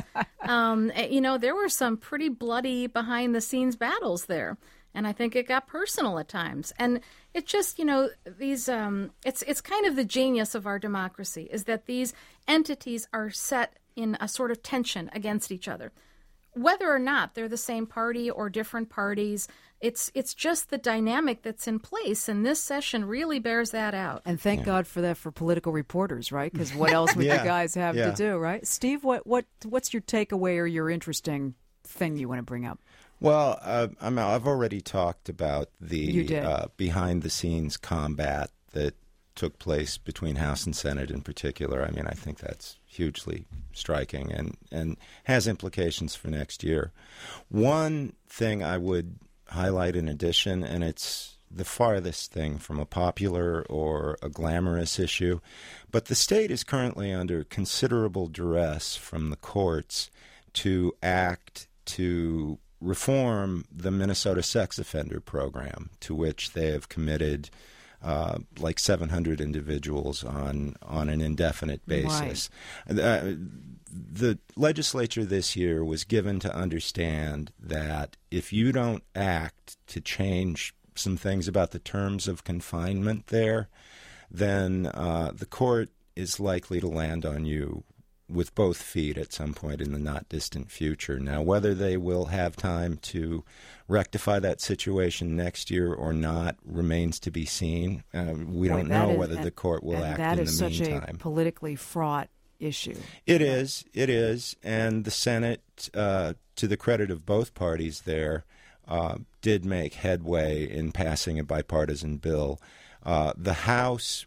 There were some pretty bloody behind-the-scenes battles there. And I think it got personal at times. And it just, these it's kind of the genius of our democracy is that these entities are set in a sort of tension against each other. Whether or not they're the same party or different parties, it's just the dynamic that's in place, and this session really bears that out. And thank God for that for political reporters, right? Because what else would you guys have to do, right? Steve, what's your takeaway or your interesting thing you want to bring up? Well, I've already talked about the behind-the-scenes combat that took place between House and Senate in particular. I mean, I think that's hugely striking and has implications for next year. One thing I would highlight in addition, and it's the farthest thing from a popular or a glamorous issue, but the state is currently under considerable duress from the courts to act to reform the Minnesota sex offender program, to which they have committed like 700 individuals on an indefinite basis. Right. The legislature this year was given to understand that if you don't act to change some things about the terms of confinement there, then the court is likely to land on you with both feet at some point in the not distant future. Now, whether they will have time to rectify that situation next year or not remains to be seen. We don't know whether the court will act in the meantime. That is such a politically fraught issue. It is. And the Senate, to the credit of both parties there, did make headway in passing a bipartisan bill. The House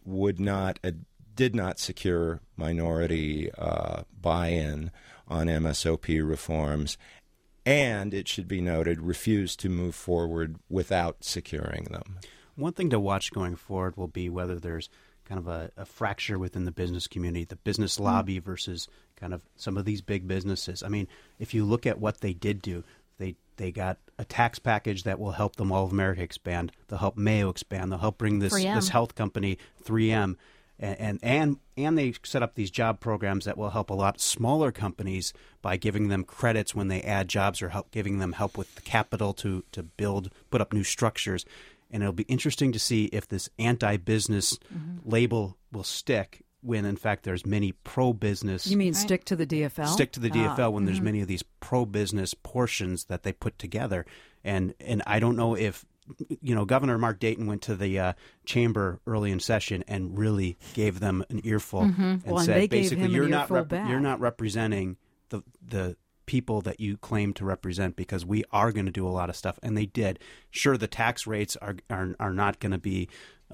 did not secure minority buy-in on MSOP reforms, and, it should be noted, refused to move forward without securing them. One thing to watch going forward will be whether there's kind of a fracture within the business community, the business lobby versus kind of some of these big businesses. I mean, if you look at what they did do, they got a tax package that will help the Mall of America expand. They'll help Mayo expand. They'll help bring this health company, 3M. And they set up these job programs that will help a lot smaller companies by giving them credits when they add jobs or giving them help with the capital to put up new structures. And it'll be interesting to see if this anti-business label will stick when, in fact, there's many pro-business. You mean stick to the DFL? Stick to the DFL when there's many of these pro-business portions that they put together. And I don't know if Governor Mark Dayton went to the chamber early in session and really gave them an earful and said, basically, you're not representing the people that you claim to represent because we are going to do a lot of stuff. And they did. Sure, the tax rates are not going to be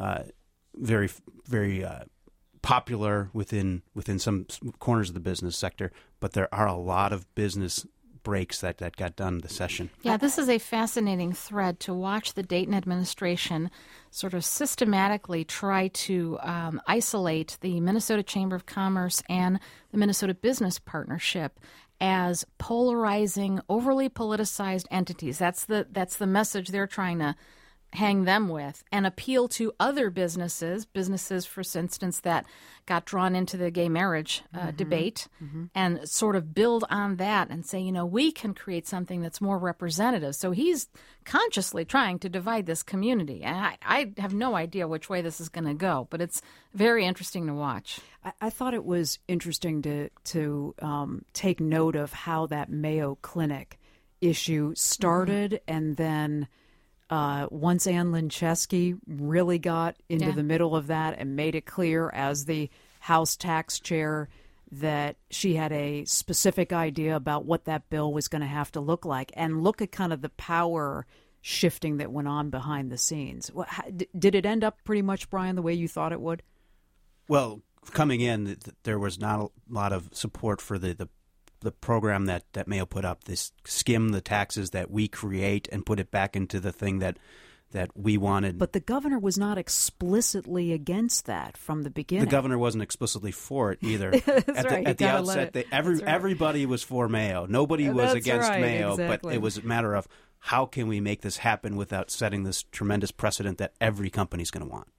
very, very popular within some corners of the business sector, but there are a lot of business breaks that got done this session. Yeah, this is a fascinating thread to watch the Dayton administration sort of systematically try to isolate the Minnesota Chamber of Commerce and the Minnesota Business Partnership as polarizing, overly politicized entities. That's the message they're trying to hang them with, and appeal to other businesses, for instance, that got drawn into the gay marriage debate, and sort of build on that and say, we can create something that's more representative. So he's consciously trying to divide this community. And I have no idea which way this is going to go, but it's very interesting to watch. I thought it was interesting to take note of how that Mayo Clinic issue started and then once Ann Lincheski really got into the middle of that and made it clear as the House tax chair that she had a specific idea about what that bill was going to have to look like, and look at kind of the power shifting that went on behind the scenes. Did it end up pretty much, Brian, the way you thought it would? Well, coming in, there was not a lot of support for the program that Mayo put up, this skim the taxes that we create and put it back into the thing that we wanted. But the governor was not explicitly against that from the beginning. The governor wasn't explicitly for it either. Right. At the outset, everybody was for Mayo. Nobody was against Mayo, exactly. But it was a matter of how can we make this happen without setting this tremendous precedent that every company's going to want.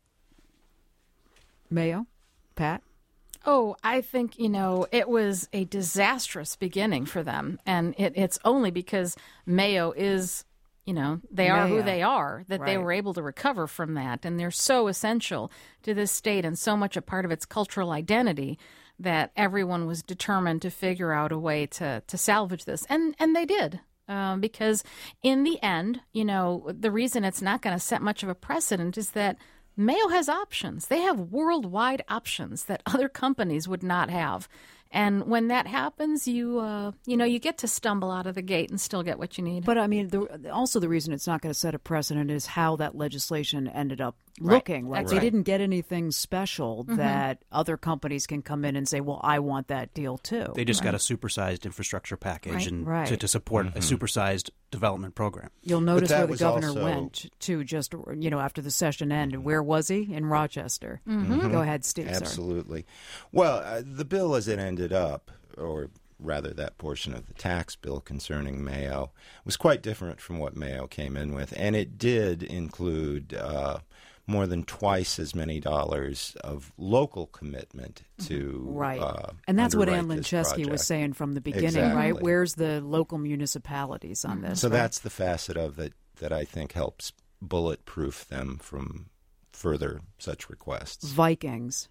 Mayo? Pat? Oh, I think, it was a disastrous beginning for them. And it's only because Mayo is, they are who they are, that they were able to recover from that. And they're so essential to this state and so much a part of its cultural identity that everyone was determined to figure out a way to salvage this. And they did. Because in the end, the reason it's not going to set much of a precedent is that Mayo has options. They have worldwide options that other companies would not have. And when that happens, you get to stumble out of the gate and still get what you need. But, I mean, also the reason it's not going to set a precedent is how that legislation ended up looking. Right? They didn't get anything special that other companies can come in and say, well, I want that deal too. They just got a supersized infrastructure package to support a supersized development program. You'll notice where the governor went to just, after the session ended. Where was he? In Rochester. Go ahead, Steve. Absolutely. Well, the bill as it ended up, or rather that portion of the tax bill concerning Mayo, was quite different from what Mayo came in with, and it did include more than twice as many dollars of local commitment to and that's what Ann Lincheski was saying from the beginning, right? Where's the local municipalities on this? So that's the facet of it that I think helps bulletproof them from further such requests. Vikings.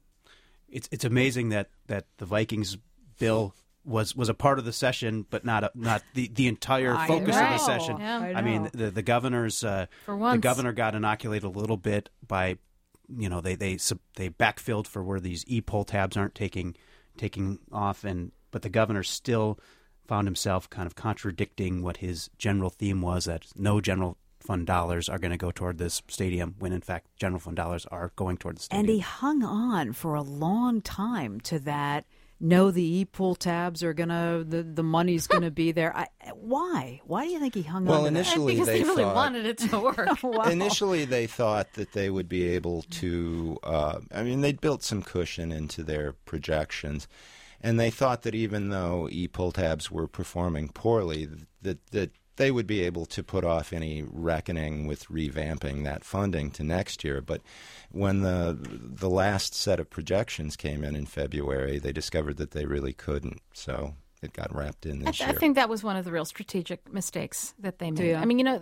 It's amazing that the Vikings bill was a part of the session, but not the entire focus of the session. Yeah. I mean, the governor's the governor got inoculated a little bit by, they backfilled for where these e-poll tabs aren't taking off, but the governor still found himself kind of contradicting what his general theme was, that no general fund dollars are going to go toward this stadium, when in fact general fund dollars are going toward the stadium. And he hung on for a long time to that. No, the e-poll tabs are gonna, the money's gonna be there. Why? Why do you think he hung on? Well, to initially because they really thought, wanted it to work. Wow. Initially, they thought that they would be able to. They'd built some cushion into their projections, and they thought that even though e-poll tabs were performing poorly, that they would be able to put off any reckoning with revamping that funding to next year. But when the last set of projections came in February, they discovered that they really couldn't. So it got wrapped in this year. I think that was one of the real strategic mistakes that they made. I mean,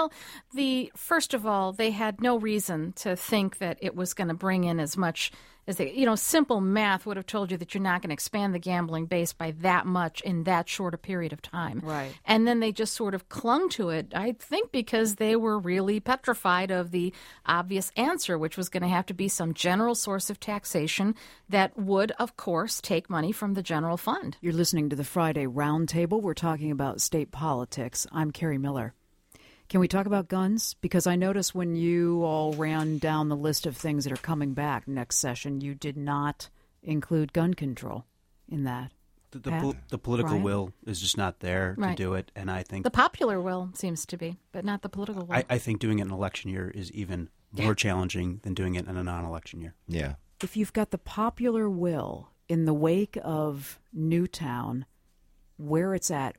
first of all, they had no reason to think that it was going to bring in as much as they, simple math would have told you that you're not going to expand the gambling base by that much in that short a period of time. Right. And then they just sort of clung to it, I think, because they were really petrified of the obvious answer, which was going to have to be some general source of taxation that would, of course, take money from the general fund. You're listening to the Friday Roundtable. We're talking about state politics. I'm Carrie Miller. Can we talk about guns? Because I noticed when you all ran down the list of things that are coming back next session, you did not include gun control in that. The political will is just not there to do it, and I think the popular will seems to be, but not the political will. I think doing it in an election year is even more challenging than doing it in a non-election year. Yeah. If you've got the popular will in the wake of Newtown, where it's at,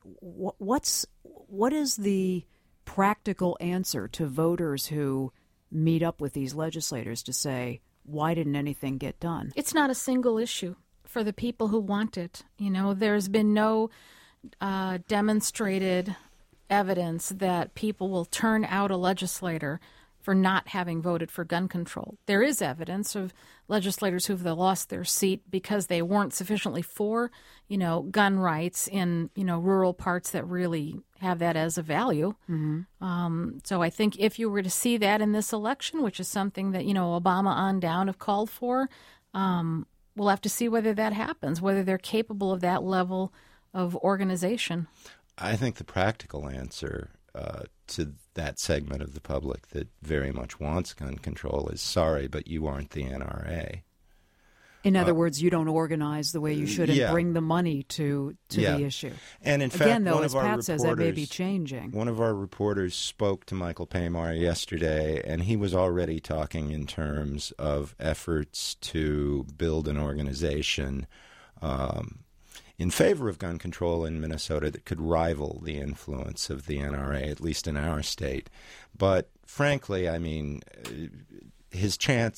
what is the practical answer to voters who meet up with these legislators to say, why didn't anything get done? It's not a single issue for the people who want it. There's been no demonstrated evidence that people will turn out a legislator for not having voted for gun control. There is evidence of legislators who've lost their seat because they weren't sufficiently for, gun rights in, rural parts that really have that as a value. Mm-hmm. So I think if you were to see that in this election, which is something that, Obama on down have called for, we'll have to see whether that happens, whether they're capable of that level of organization. I think the practical answer to that segment of the public that very much wants gun control is sorry, but you aren't the NRA. In other words, you don't organize the way you should and bring the money to the issue. And in fact, again, though, as Pat says, that may be changing. One of our reporters spoke to Michael Pamar yesterday, and he was already talking in terms of efforts to build an organization in favor of gun control in Minnesota that could rival the influence of the NRA, at least in our state. But frankly, I mean, the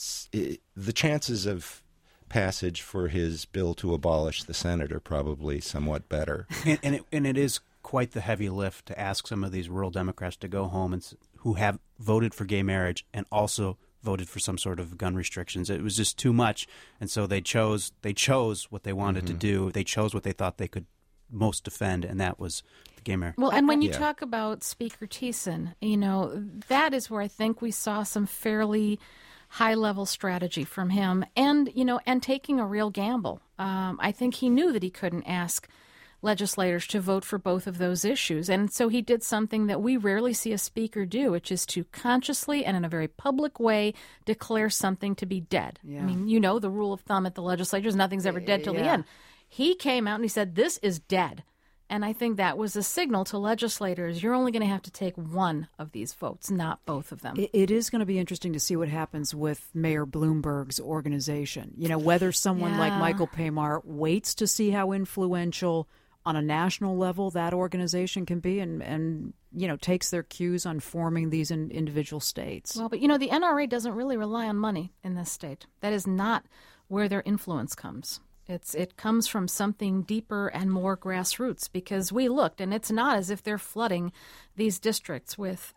chances of passage for his bill to abolish the Senate are probably somewhat better. And it is quite the heavy lift to ask some of these rural Democrats to go home and who have voted for gay marriage and also voted for some sort of gun restrictions. It was just too much, and so they chose what they wanted to do. They chose what they thought they could most defend, and that was the gay marriage. Well, and when you talk about Speaker Thiessen, that is where I think we saw some fairly high-level strategy from him, and taking a real gamble. I think he knew that he couldn't ask legislators to vote for both of those issues. And so he did something that we rarely see a speaker do, which is to consciously and in a very public way declare something to be dead. Yeah. I mean, the rule of thumb at the legislature is nothing's ever dead till the end. He came out and he said, this is dead. And I think that was a signal to legislators, you're only going to have to take one of these votes, not both of them. It is going to be interesting to see what happens with Mayor Bloomberg's organization. Whether someone like Michael Pamar waits to see how influential on a national level that organization can be and takes their cues on forming these individual states. Well, but the NRA doesn't really rely on money in this state. That is not where their influence comes. It comes from something deeper and more grassroots, because we looked, and it's not as if they're flooding these districts with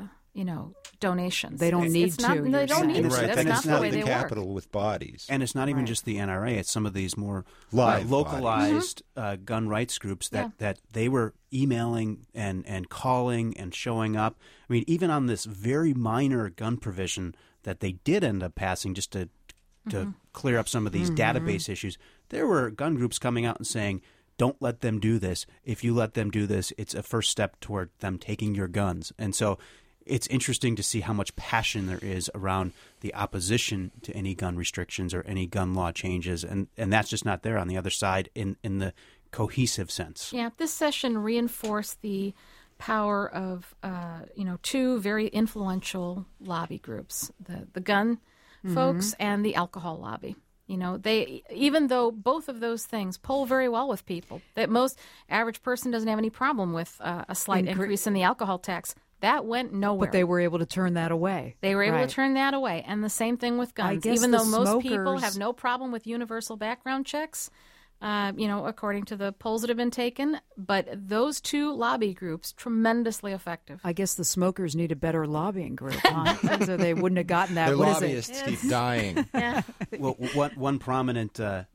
donations. They don't need to. They don't need to. That's not the way they work. Capital with bodies. And it's not even just the NRA. It's some of these more localized gun rights groups that they were emailing and calling and showing up. I mean, even on this very minor gun provision that they did end up passing just to clear up some of these database issues, there were gun groups coming out and saying, don't let them do this. If you let them do this, it's a first step toward them taking your guns. And so it's interesting to see how much passion there is around the opposition to any gun restrictions or any gun law changes. And that's just not there on the other side in the cohesive sense. Yeah, this session reinforced the power of, two very influential lobby groups, the gun folks and the alcohol lobby. They, even though both of those things poll very well with people, that most average person doesn't have any problem with a slight increase in the alcohol tax. That went nowhere. But they were able to turn that away. They were able to turn that away. And the same thing with guns. Even though most people have no problem with universal background checks, according to the polls that have been taken. But those two lobby groups, tremendously effective. I guess the smokers need a better lobbying group, huh? So they wouldn't have gotten that. Their lobbyists keep dying. Yeah. Well, one prominent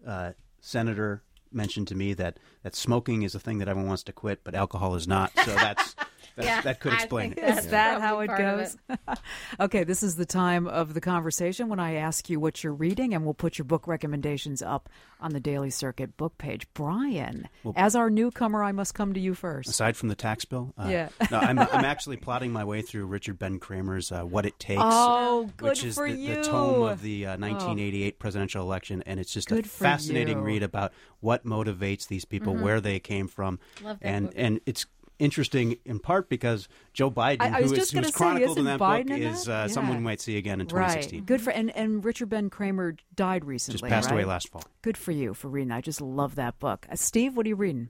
senator mentioned to me that smoking is a thing that everyone wants to quit, but alcohol is not. So that could explain it. Is that how it goes? Okay, this is the time of the conversation when I ask you what you're reading, and we'll put your book recommendations up on the Daily Circuit book page. Brian, as our newcomer, I must come to you first. Aside from the tax bill? No, I'm actually plotting my way through Richard Ben Kramer's What It Takes, which is the tome of the 1988 presidential election, and it's just a fascinating read about what motivates these people, where they came from. Love that book. And it's interesting in part because Joe Biden, who's chronicled in that book, is someone we might see again in 2016. Right. Good for and Richard Ben Kramer died recently. Just passed away last fall. Good for you for reading. I just love that book. Steve, what are you reading?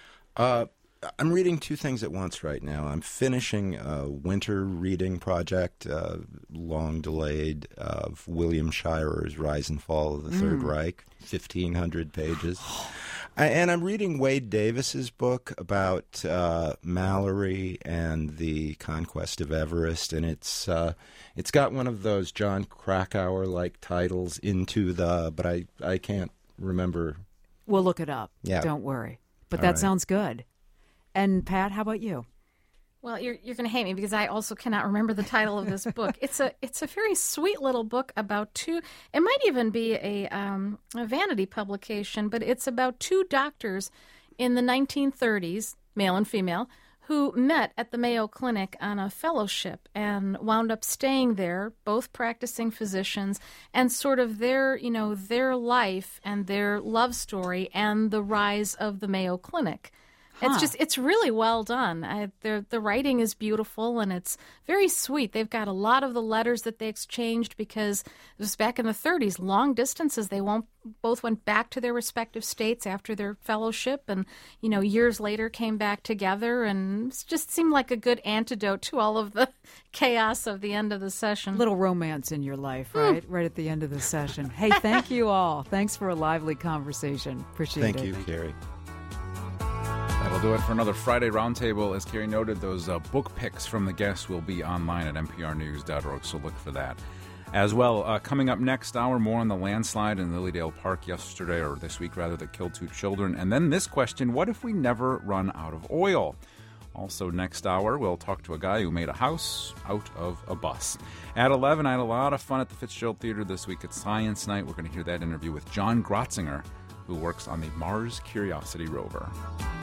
I'm reading two things at once right now. I'm finishing a winter reading project, long delayed, of William Shirer's Rise and Fall of the Third Reich, 1,500 pages. And I'm reading Wade Davis's book about Mallory and the conquest of Everest, and it's got one of those John Krakauer-like titles, but I can't remember. We'll look it up. Yeah. Don't worry. But that sounds good. And Pat, how about you? Well, you're going to hate me because I also cannot remember the title of this book. It's a very sweet little book about two. It might even be a vanity publication, but it's about two doctors in the 1930s, male and female, who met at the Mayo Clinic on a fellowship and wound up staying there, both practicing physicians, and sort of their life and their love story and the rise of the Mayo Clinic. It's really well done. The writing is beautiful and it's very sweet. They've got a lot of the letters that they exchanged because it was back in the 30s, long distances. They both went back to their respective states after their fellowship and, years later came back together, and it just seemed like a good antidote to all of the chaos of the end of the session. Little romance in your life, right? Right at the end of the session. Hey, thank you all. Thanks for a lively conversation. Appreciate it. Thank you, Carrie. That'll do it for another Friday Roundtable. As Carrie noted, those book picks from the guests will be online at nprnews.org, so look for that. As well, coming up next hour, more on the landslide in Lilydale Park yesterday, or this week rather, that killed 2 children. And then this question, what if we never run out of oil? Also next hour, we'll talk to a guy who made a house out of a bus. At 11, I had a lot of fun at the Fitzgerald Theater this week at Science Night. We're going to hear that interview with John Grotzinger, who works on the Mars Curiosity rover.